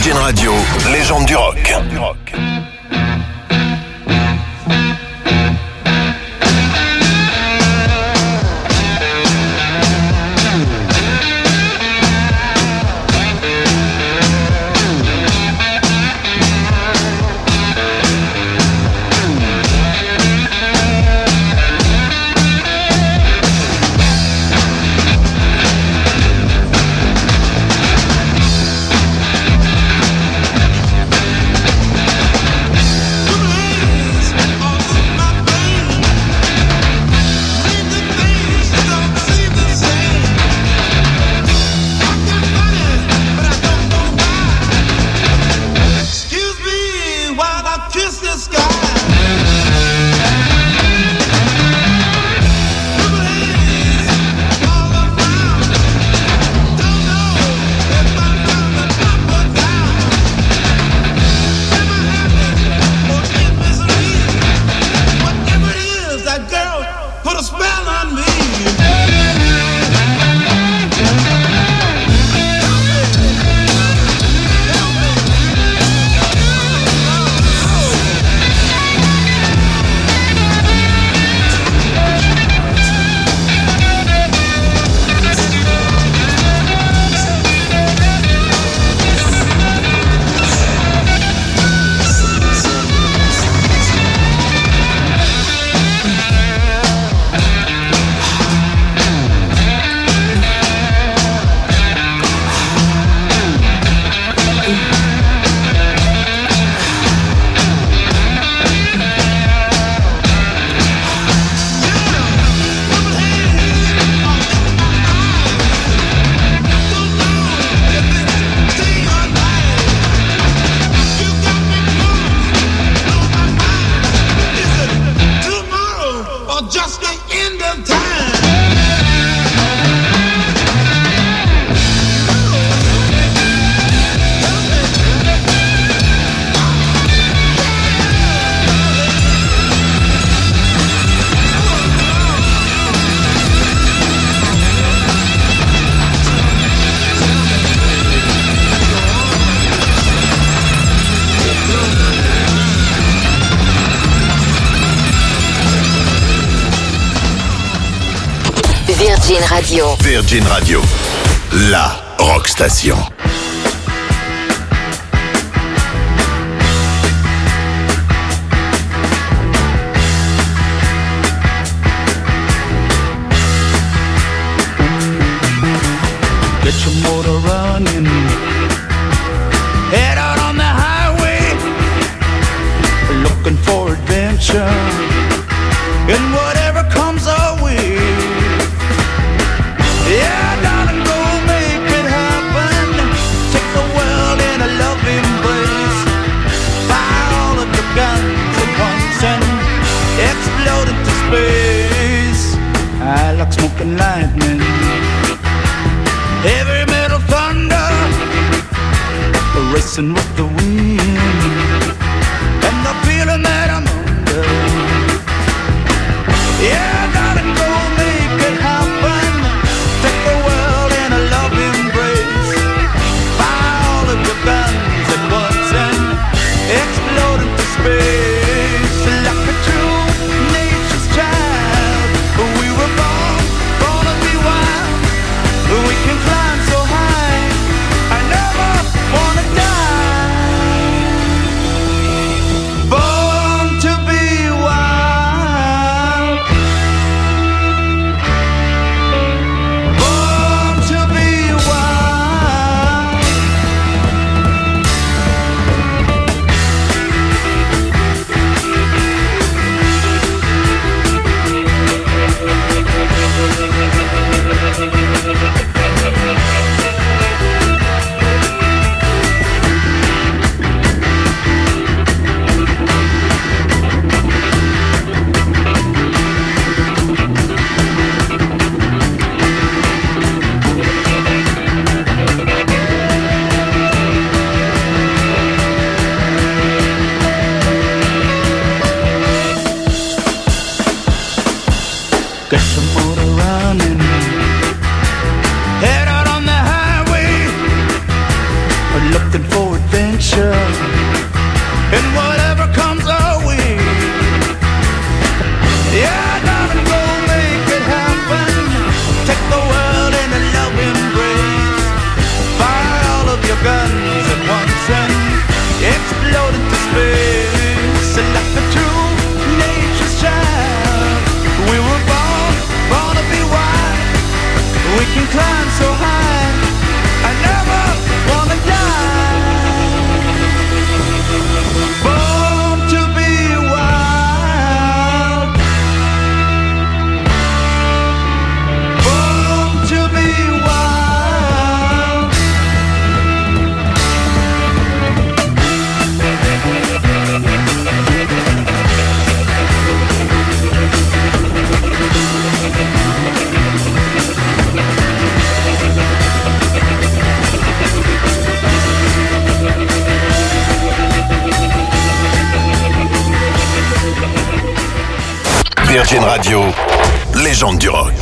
Virgin Radio, légende du rock. Virgin Radio. Virgin Radio, la rock station. Get your motor running, head out on the highway, looking for adventure, and whatever comes our way. Yeah, darling, go make it happen. Take the world in a love embrace. Fire all of your guns at once and explode into space. I like smoking lightning, heavy metal thunder, racing with the wind, and the feeling that I'm under. Yeah, darling, go make it happen. Take the world in a love embrace. Fire all of your guns at once and explode into space. Like a true nature's child, we were born to be wild. We can climb so high, I never wanna die. Born to be wild. Born to be wild. Get your motor running, head out on the highway, looking for adventure. So like a true nature's child, we were born to be wild. We can climb so high, I never wanna die. Born to be wild. Born to be wild. Virgin Radio, légende du rock.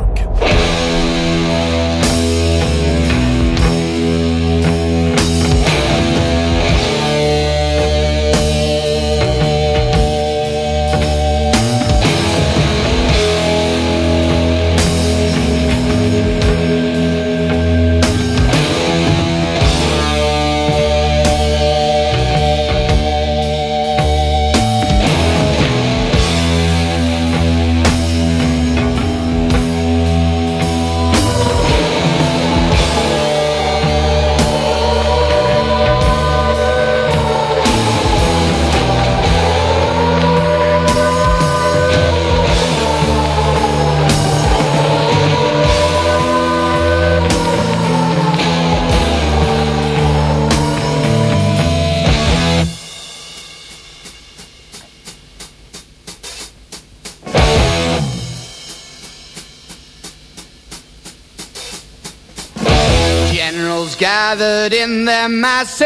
Generals gathered in their masses,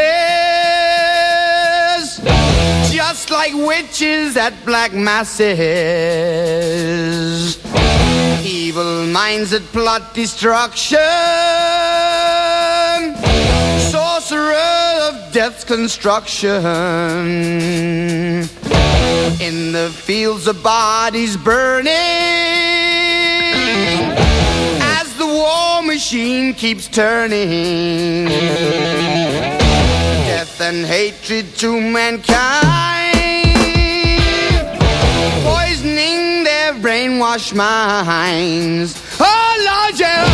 just like witches at black masses. Evil minds that plot destruction, sorcerer of death's construction. In the fields of bodies burning, as the war machine keeps turning. Death and hatred to mankind, poisoning their brainwashed minds. Oh Lord, yeah.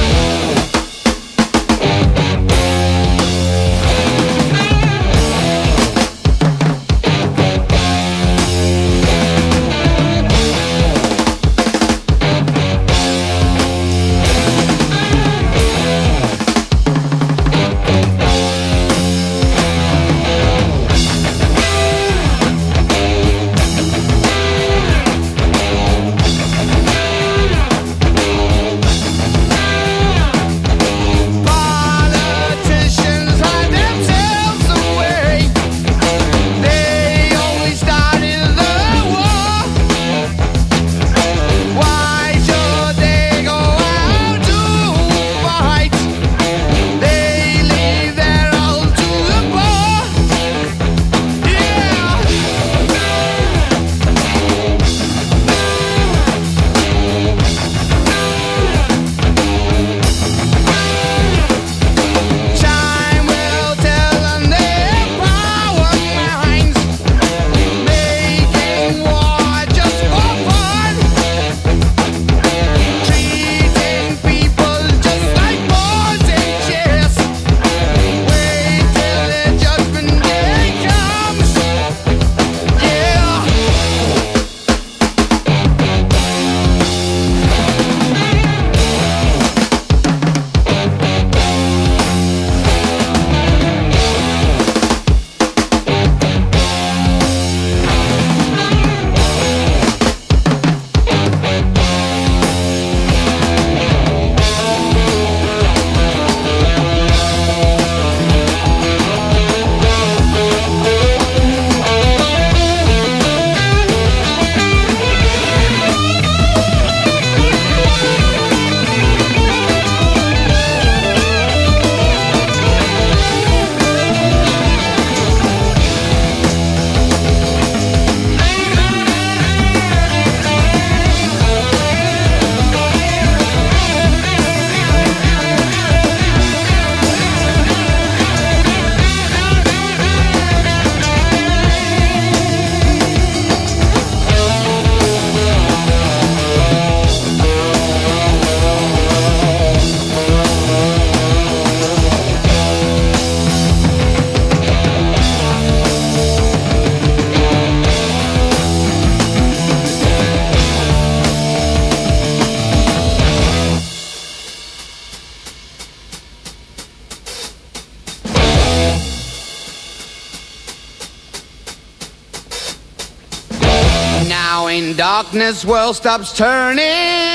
in darkness, world stops turning.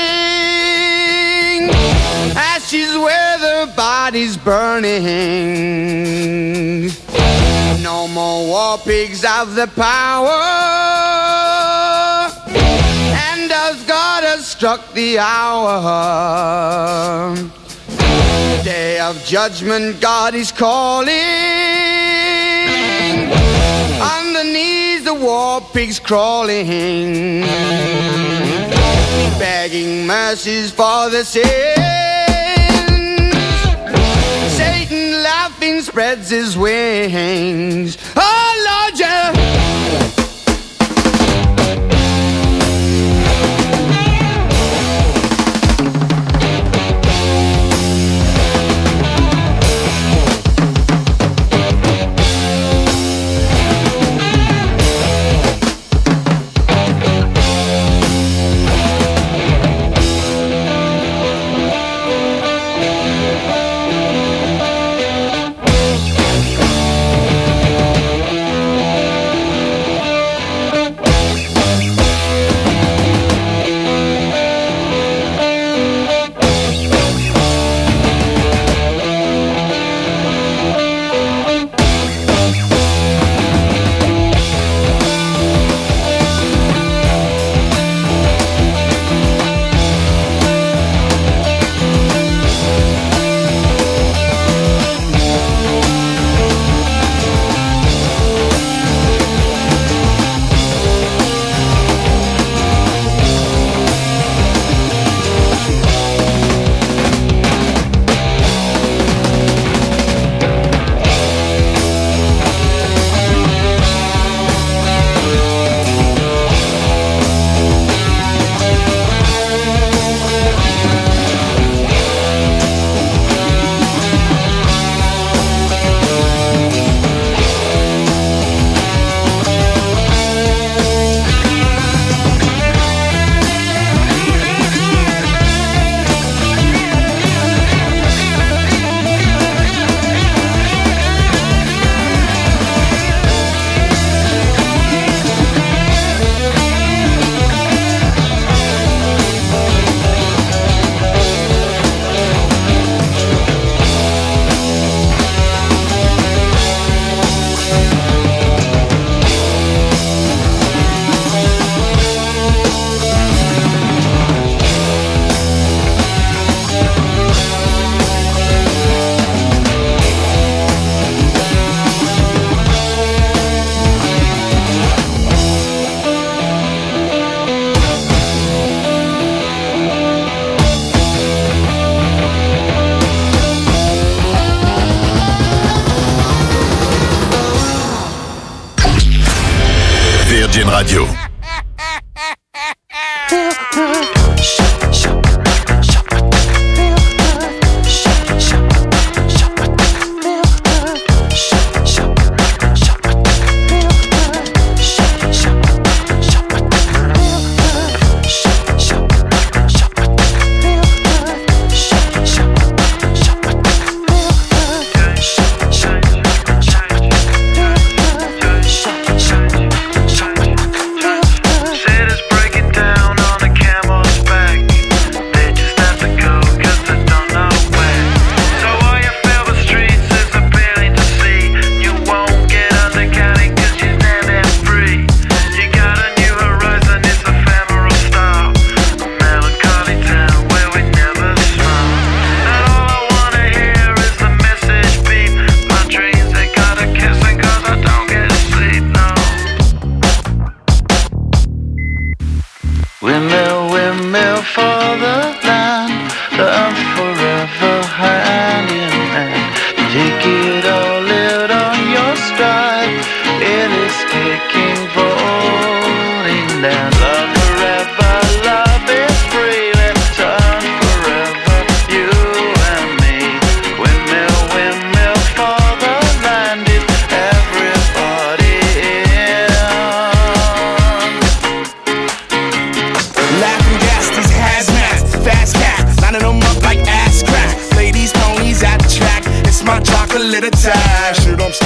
Ashes where the body's burning. No more war pigs have the power. And as God has struck the hour, day of judgment, God is calling. On the knees, the war pigs crawling, begging mercies for the sins. Satan laughing spreads his wings. Oh Lord, yeah. Virgin Radio.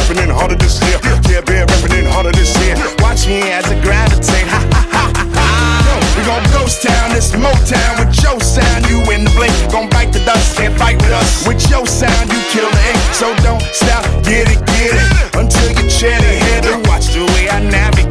Shit, I'm stepping in harder this year. Watch me as I gravitate. Ha ha ha ha ha. ghost town, this Motown with your sound. You in the blink, gon' bite the dust, can't fight with us. With your sound, you kill the ink, so don't stop, get it, until you chat ahead and watch the way I navigate.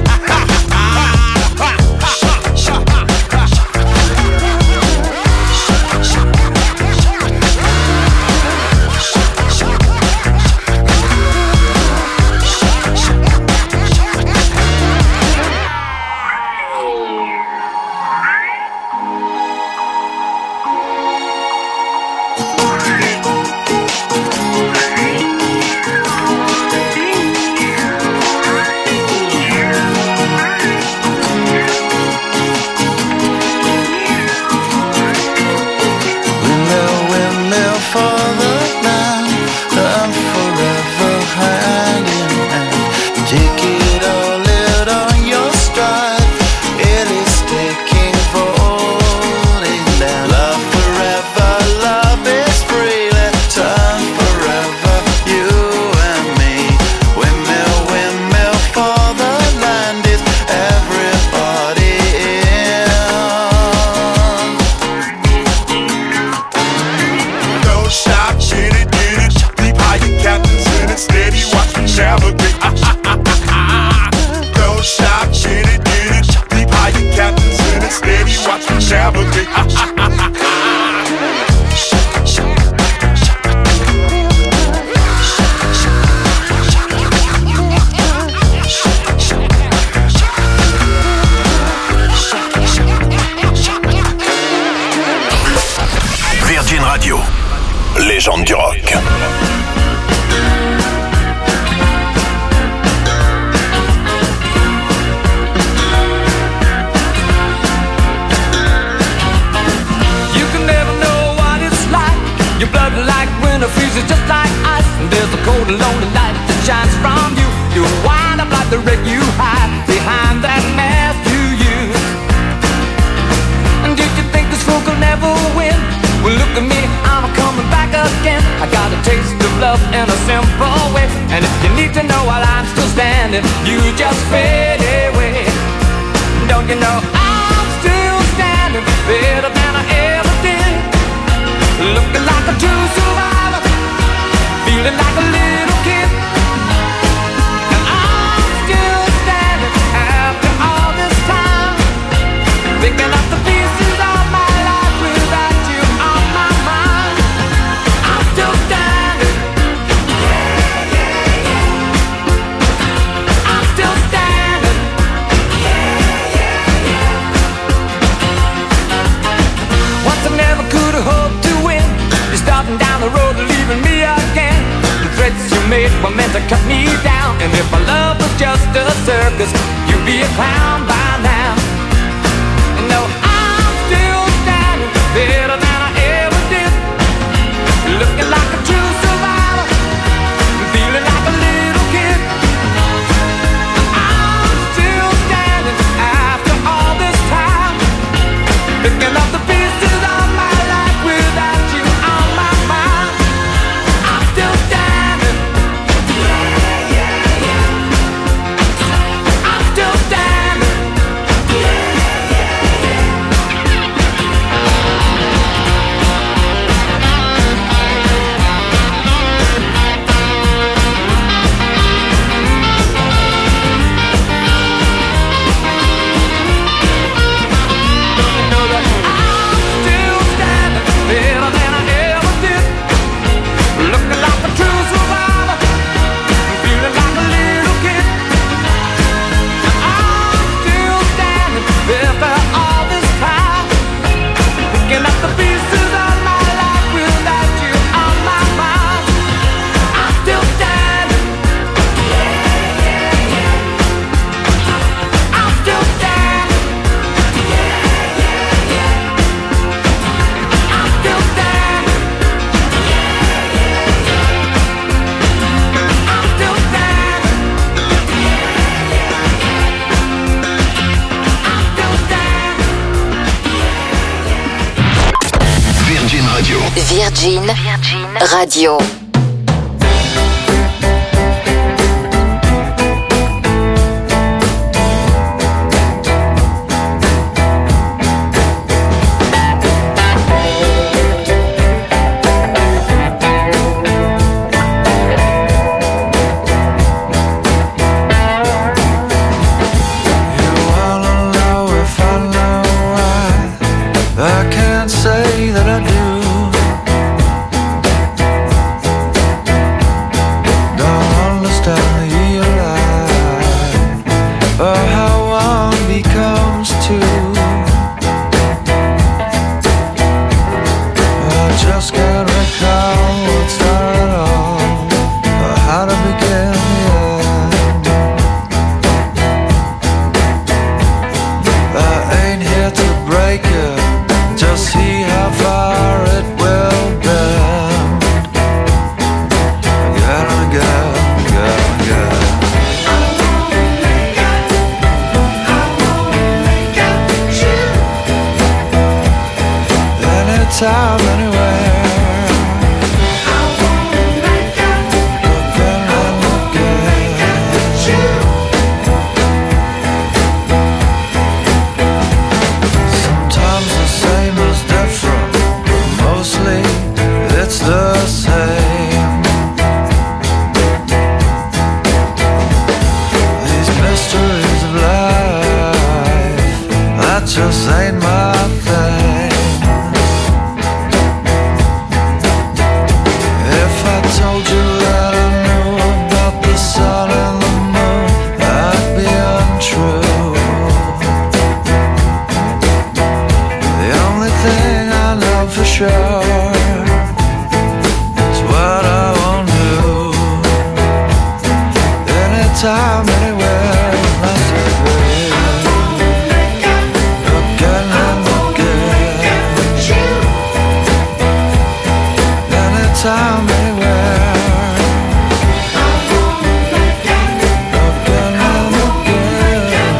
Légende du rock. You can never know what it's like. Your blood like winter freezes just like ice. And there's a cold and lonely light that shines from you. You wind up like the wreck you hide behind that mask you use. And did you think this fool could never win? Well, look at me, I'm coming back again. I got a taste of love in a simple way. And if you need to know while I'm still standing, you just fade away. Don't you know I'm still standing better than I ever did? Looking like a true survivor, feeling like a little kid. And I'm still standing after all this time, picking up the pieces of my life without you on my mind. I'm still standing. Yeah, yeah, yeah. I'm still standing. Yeah, yeah, yeah. Once I never could have hoped to win. You're starting down the road and leaving me again. The threats you made were meant to cut me down. And if my love was just a circus, you'd be a clown by now. No, I'm still standing better than I ever did. Looking like a true survivor, feeling like a little kid. I'm still standing after all this time, picking up the pieces of my life without you on my mind. I'm still standing. Yeah, yeah, yeah. I'm still standing. Yeah, yeah, yeah. Virgin Radio. one becomes two. I just can't recall what started all, or how to begin the end. I ain't here to break it, just see how far it will bend. Again and again, again and again. Anytime, anywhere. Sometimes the same is different, but mostly it's the same. These mysteries of life, that just ain't my thing. If I told you that I knew about the sun and the moon, that'd be untrue. The only thing I know for sure is what I won't do. Anytime, anywhere, I say again and again. Anytime, anywhere. Again and again.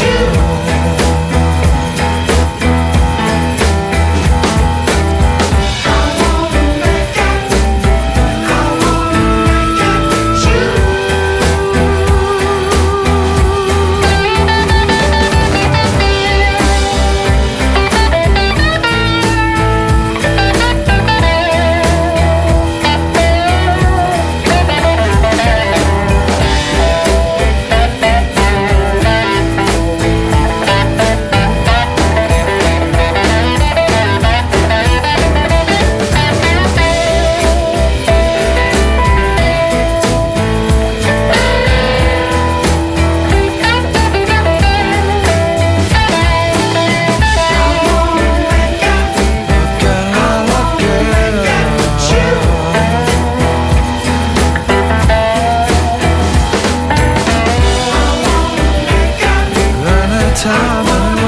Anytime,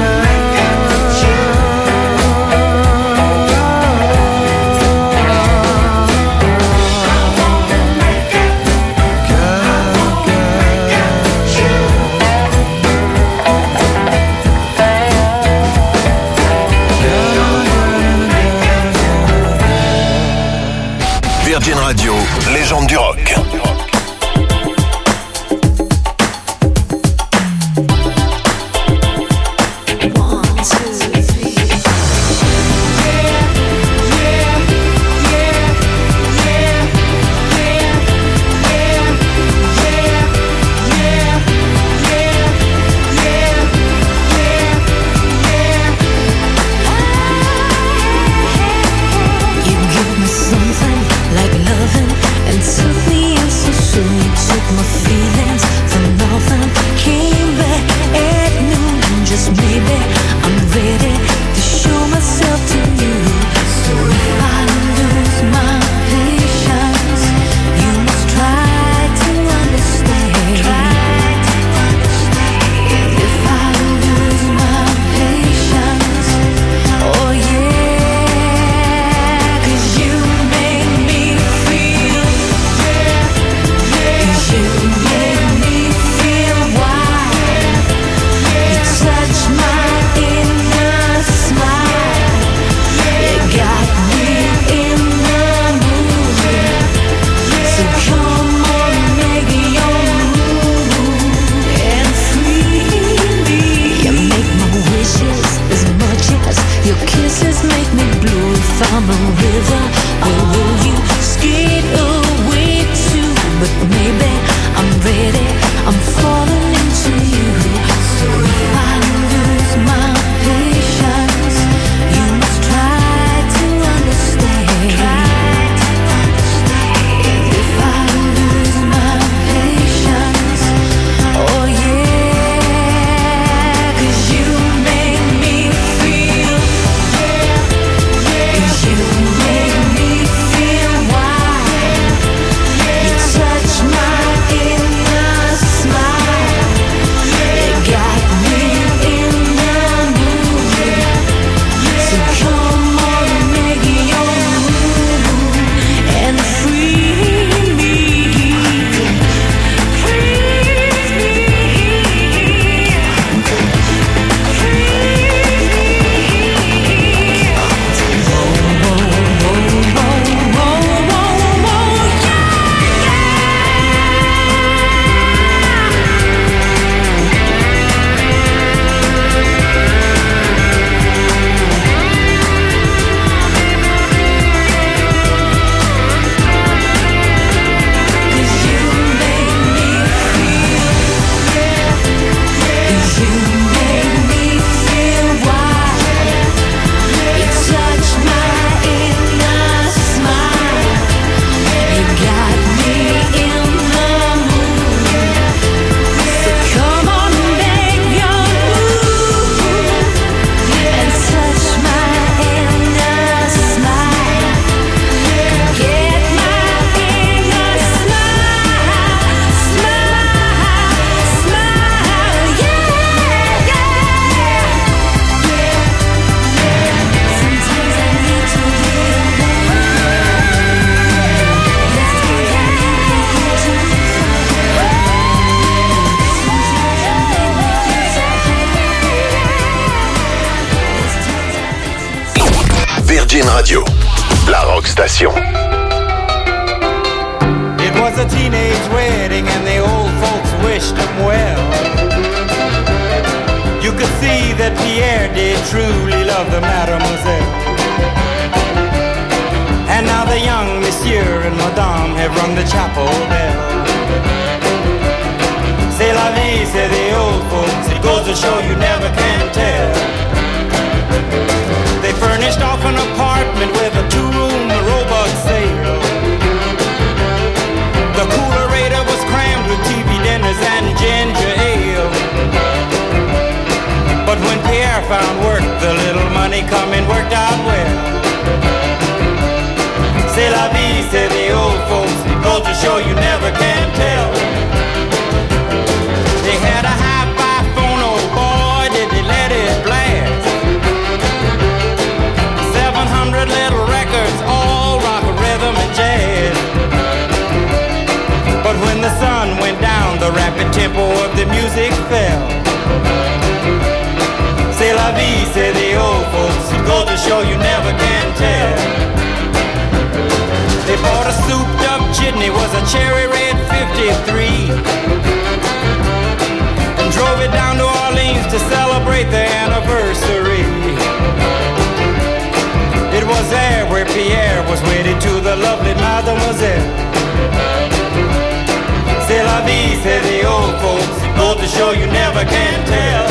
Virgin Radio, légende du rock. You give me something like loving and something Radio, la Rock Station. It was a teenage wedding and the old folks wished them well. You could see that Pierre did truly love the mademoiselle. And now the young monsieur and madame have rung the chapel bell. C'est la vie, say the old folks, it goes to show you never can tell. They furnished off an apartment with a two-room robot sale. The coolerator was crammed with TV dinners and ginger ale. But when Pierre found work, the little money coming worked out well. C'est la vie, say the old folks, it goes to show you never can tell. They had a hi-fi phone, oh boy, did they let it blast. 700 little records, all rock, rhythm, and jazz. But when the sun went down, the rapid tempo of the music fell. C'est la vie, say the old folks, it goes to show you never can tell. They bought a souped-up jitney, was a cherry red 53, and drove it down to Orleans to celebrate their anniversary. It was there where Pierre was wedded to the lovely mademoiselle. C'est la vie, say the old folks, it goes to show you never can tell.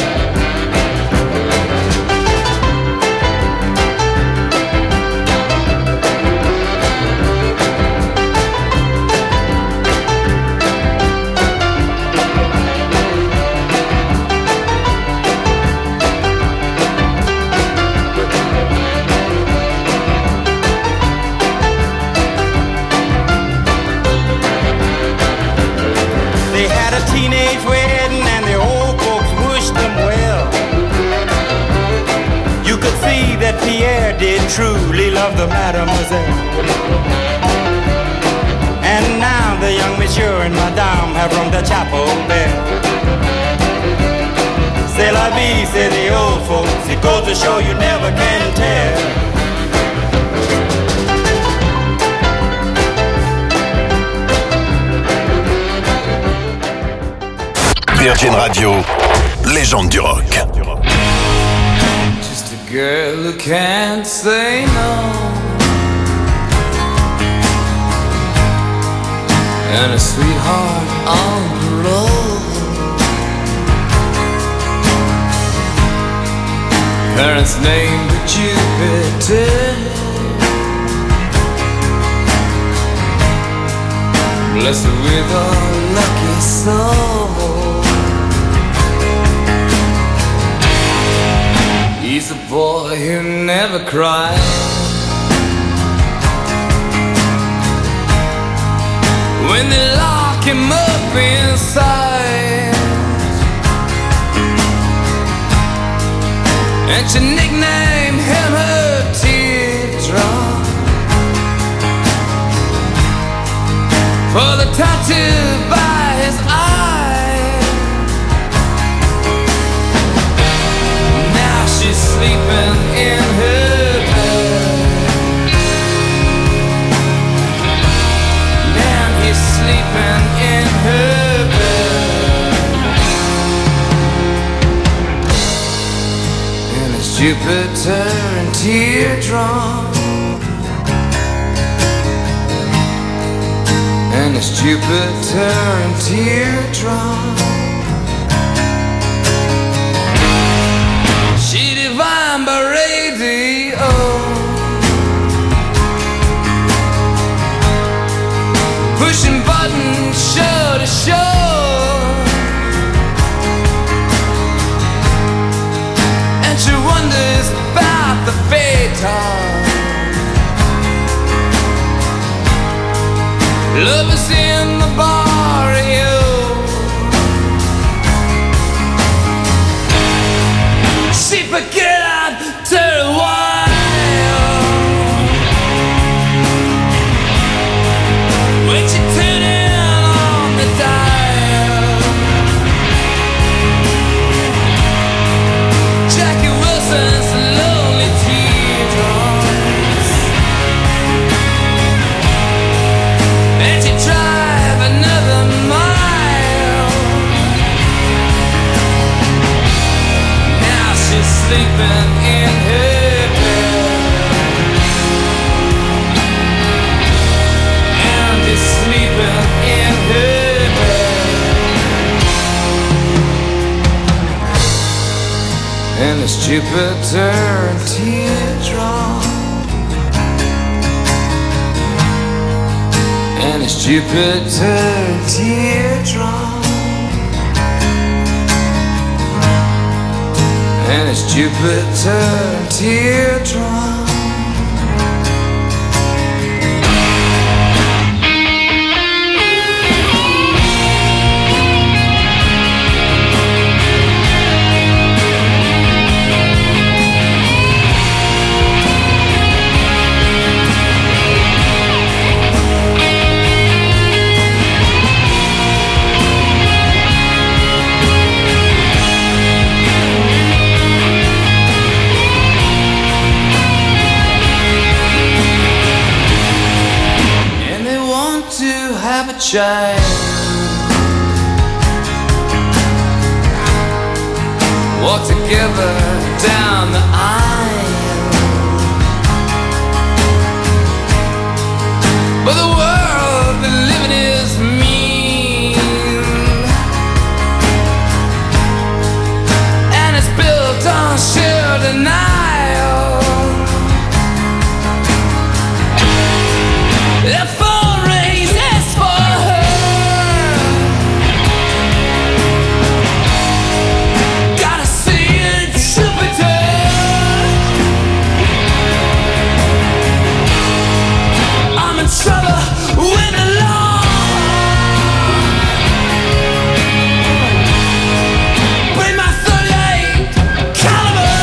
Teenage wedding and the old folks wished them well. You could see that Pierre did truly love the mademoiselle. And now the young monsieur and madame have rung the chapel bell. C'est la vie, say the old folks, it goes to show you never can tell. Virgin Radio, légende du rock. Just a girl who can't say no, and a sweetheart on the road. Parents named her Jupiter, blessed her with a lucky soul. He's a boy who never cried, when they lock him up inside, and she nicknamed him her teardrop, for the tattoo by his eye. She's sleeping in her bed, man, he's sleeping in her bed, and it's Jupiter and teardrop, and it's Jupiter and teardrop. She divine by radio, pushing buttons show to show, and she wonders about the fatal lovers in the barrio. She forget out to a while, when she turned in on the dial. Jackie Wilson's lonely teardrops, sleeping in her bed, and he's sleeping in her bed, and it's Jupiter and teardrop, and it's Jupiter and teardrop. And it's Jupiter and teardrop. Child, walk together down the aisle, but the world they live in is mean, and it's built on sheer denial. The phone rings, it's for trouble with the law. Bring my 38 caliber.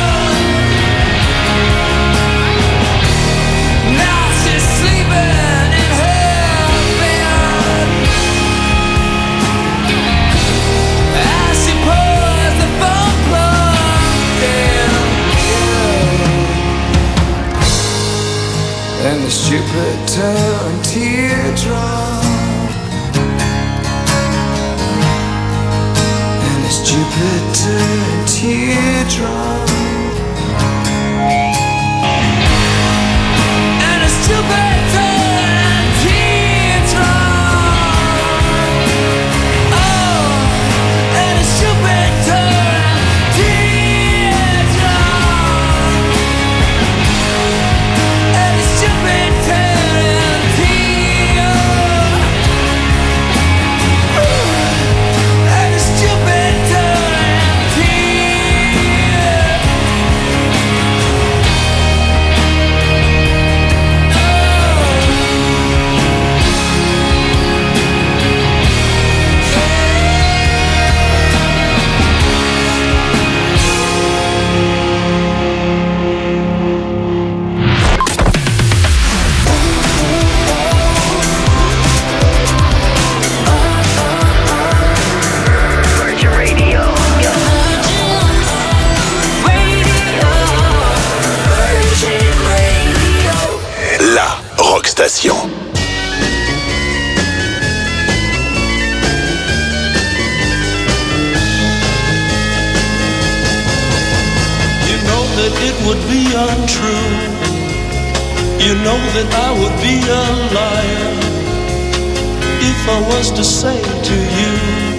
Now she's sleeping in her bed as she pulls the phone plug in. And it's Jupiter and teardrop, and it's Jupiter and teardrop, and it's Jupiter and teardrop. Oh, and it's Jupiter and teardrop, and it's Jupiter. Station. You know that it would be untrue. You know that I would be a liar if I was to say to you,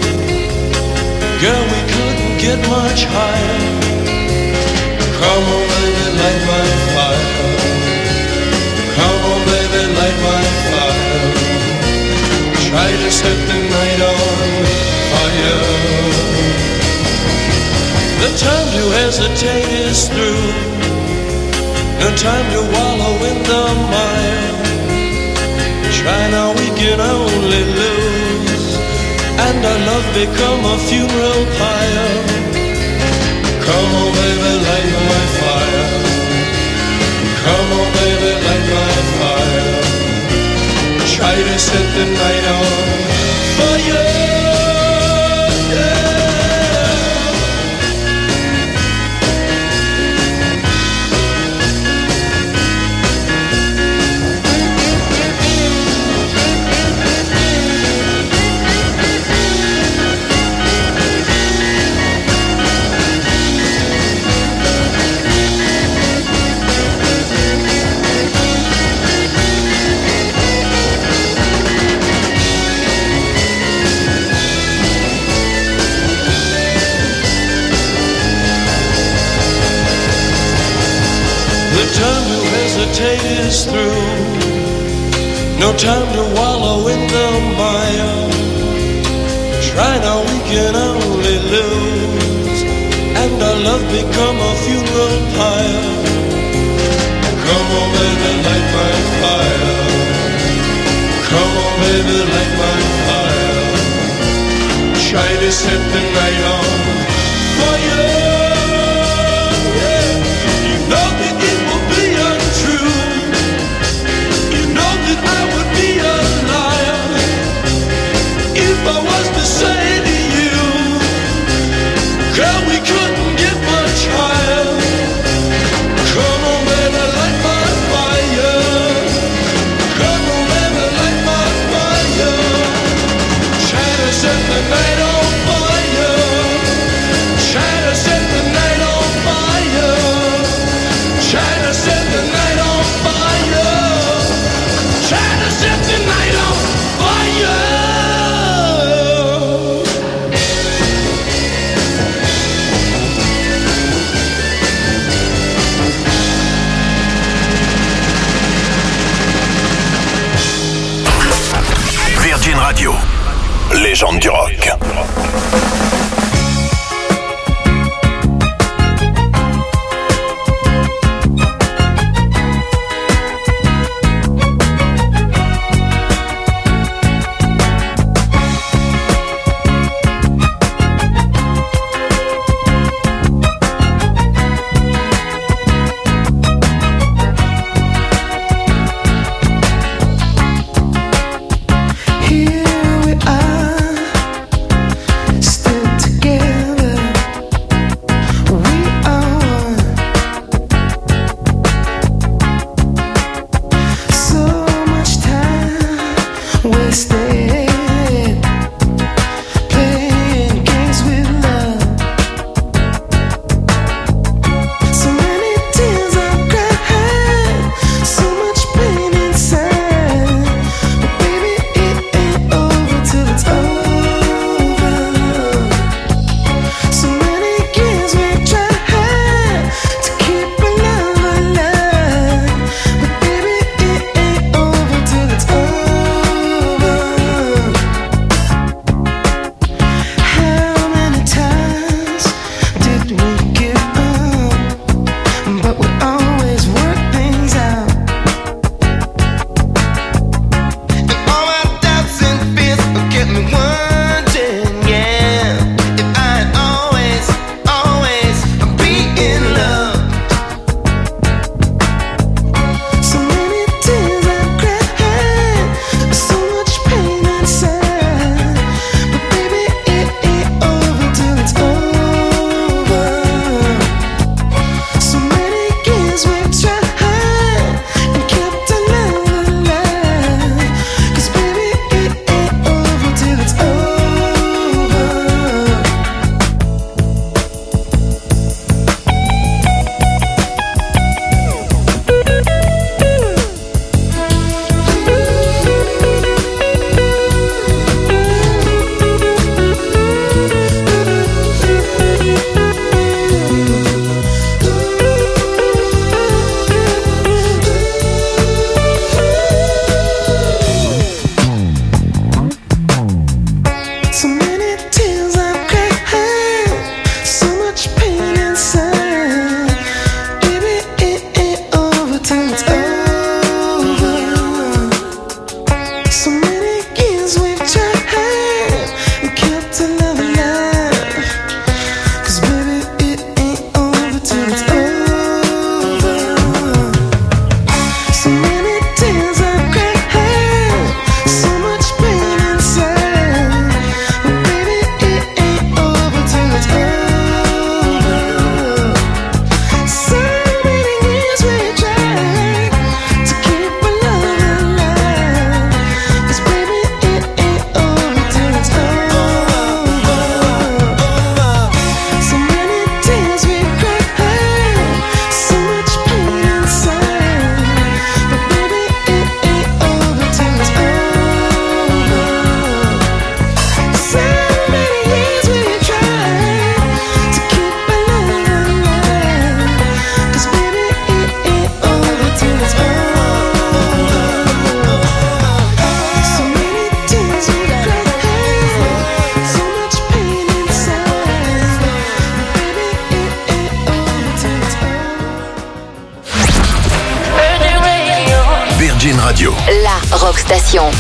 girl, we couldn't get much higher. Come on, baby, light my fire. Come on, baby, light my fire. Try to set the night on fire. The time to hesitate is through. No time to wallow in the mire. Try now, we can only lose, and our love become a funeral pyre. Come on, baby, light my fire. Come on, baby, light my fire. Try to set the night on fire. time to hesitate is through. No time to wallow in the mire. Try now, we can only lose, and our love become a funeral pyre. Come on, baby, light my fire. Come on, baby, light my fire. Try to set the night on fire. Yeah. You know that it will be untrue. You know that I would be a liar if I was to say to you, girl, we couldn't get much higher. Come on, baby, light my fire. Come on, baby, light my fire. Try to set the night on fire. Try to set the night on fire. Try to set the night on fire. Try to set the night on fire. Virgin Radio, légende du rock. Here we are, Radio. La Rock Station.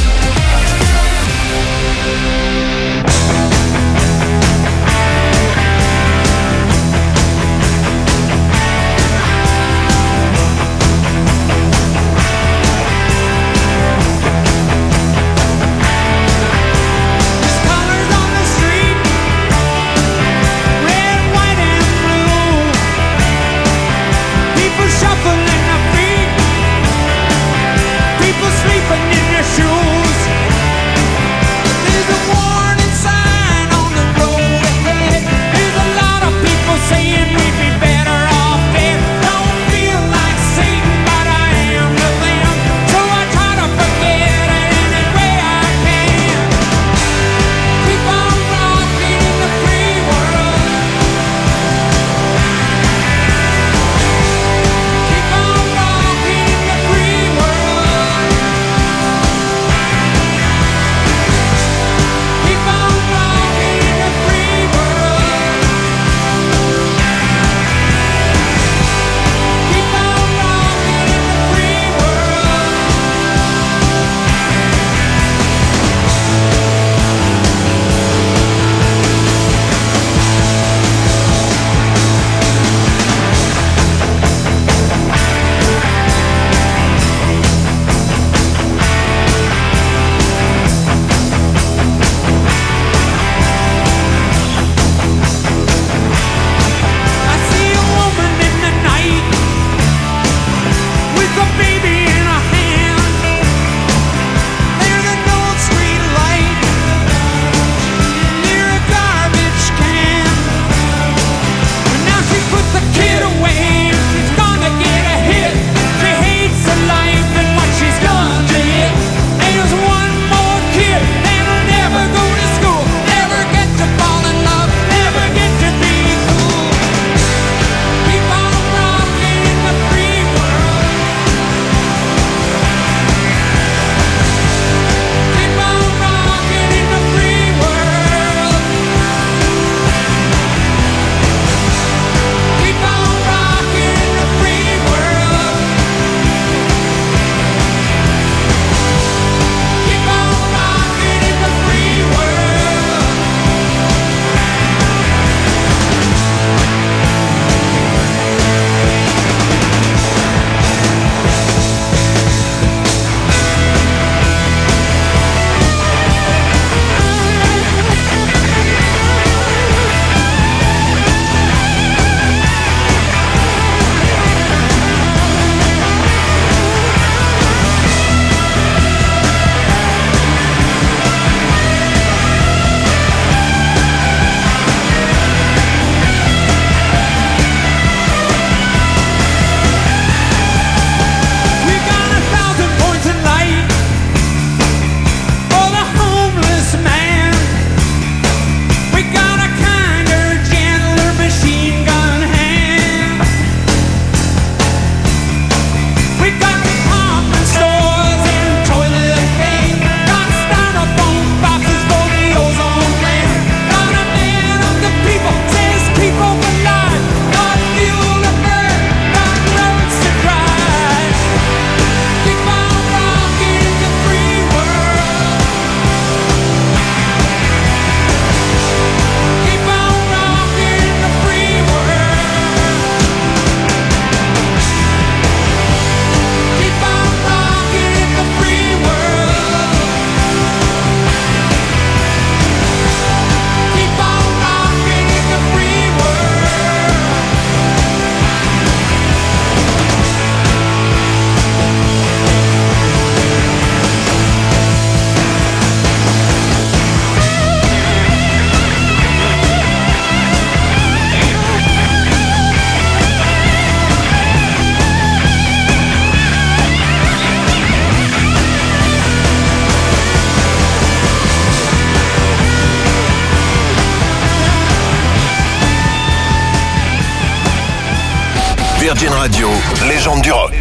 Virgin Radio, légende du rock.